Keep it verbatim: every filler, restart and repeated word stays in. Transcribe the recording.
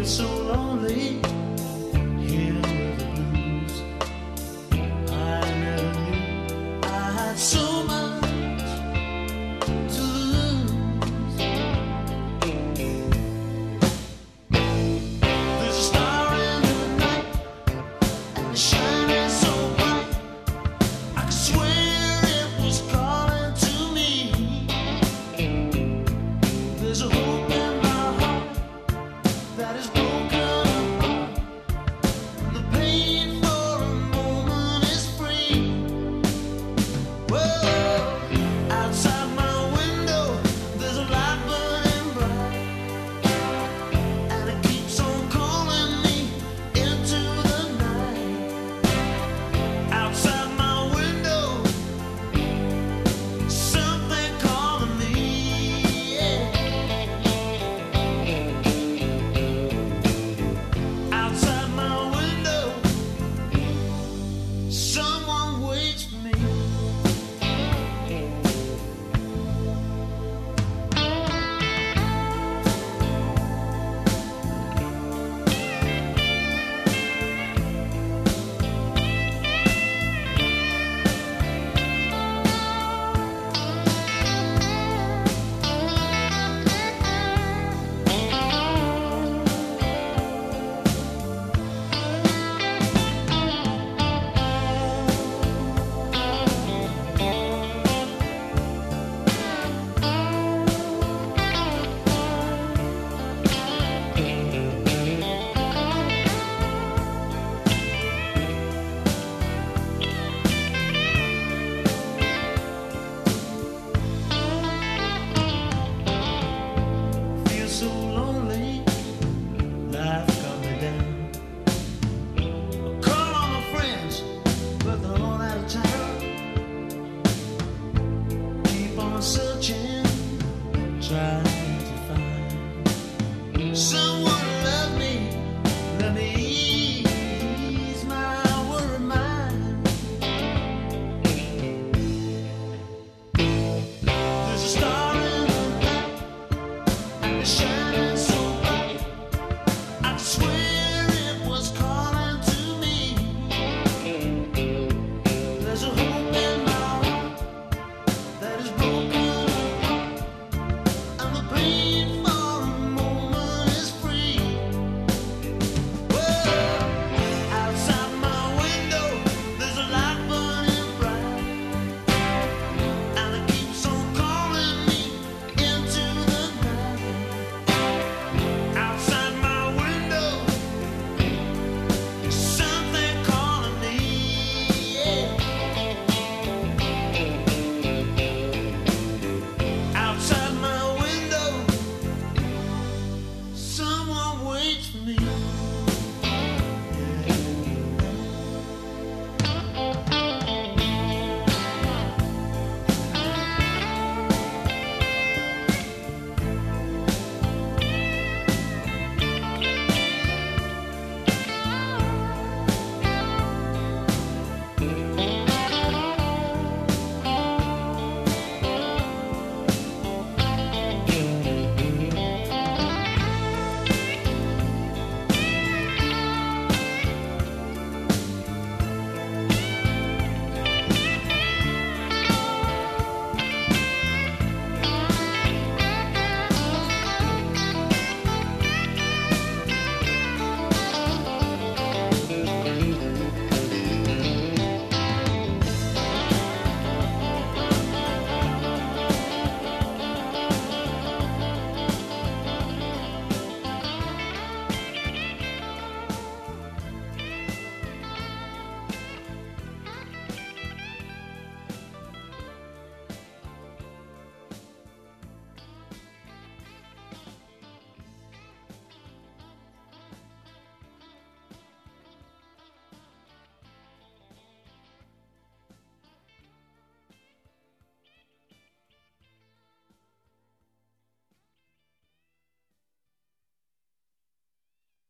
so lonely here with the blues. I never knew I had so much to lose. There's a star in the night and it's shining so bright. I could swear it was calling to me. There's a hope in my heart that is broken apart, and the pain for a moment is free. Whoa, outside my window there's a light burning bright, and it keeps on calling me into the night. Outside my window, something calling me, yeah. Outside my window, someone waits for me. Feel so lonely, life got me down. I call on my friends, but they're all out of town. Keep on searching, trying to find someone to love me, let me ease my worried mind. There's a star in the night and it's shining